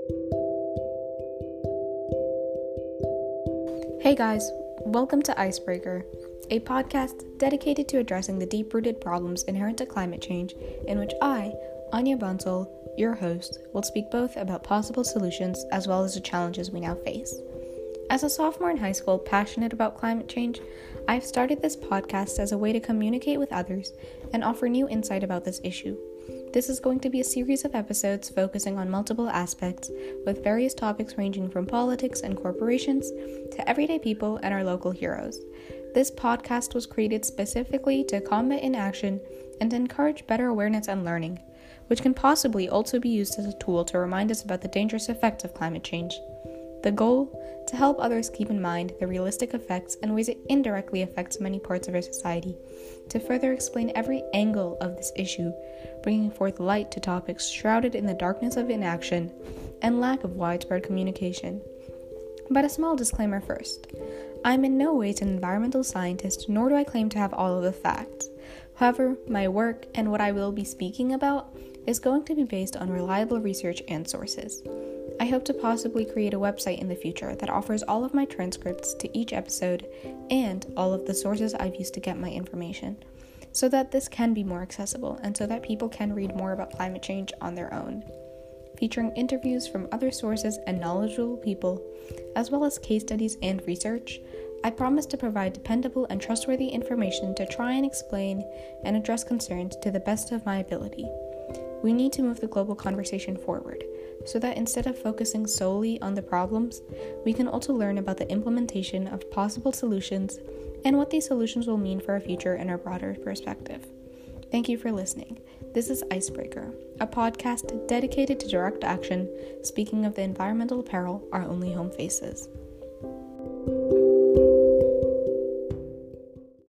Hey guys, welcome to Icebreaker, a podcast dedicated to addressing the deep-rooted problems inherent to climate change, in which I, Anya Bansal, your host, will speak both about possible solutions as well as the challenges we now face. As a sophomore in high school passionate about climate change, I've started this podcast as a way to communicate with others and offer new insight about this issue. This is going to be a series of episodes focusing on multiple aspects, with various topics ranging from politics and corporations to everyday people and our local heroes. This podcast was created specifically to combat inaction and to encourage better awareness and learning, which can possibly also be used as a tool to remind us about the dangerous effects of climate change. The goal? To help others keep in mind the realistic effects and ways it indirectly affects many parts of our society, to further explain every angle of this issue, bringing forth light to topics shrouded in the darkness of inaction and lack of widespread communication. But a small disclaimer first. I'm in no way an environmental scientist, nor do I claim to have all of the facts. However, my work and what I will be speaking about is going to be based on reliable research and sources. I hope to possibly create a website in the future that offers all of my transcripts to each episode and all of the sources I've used to get my information, so that this can be more accessible and so that people can read more about climate change on their own. Featuring interviews from other sources and knowledgeable people, as well as case studies and research, I promise to provide dependable and trustworthy information to try and explain and address concerns to the best of my ability. We need to move the global conversation forward, so that instead of focusing solely on the problems, we can also learn about the implementation of possible solutions and what these solutions will mean for our future and our broader perspective. Thank you for listening. This is Icebreaker, a podcast dedicated to direct action, speaking of the environmental peril our only home faces.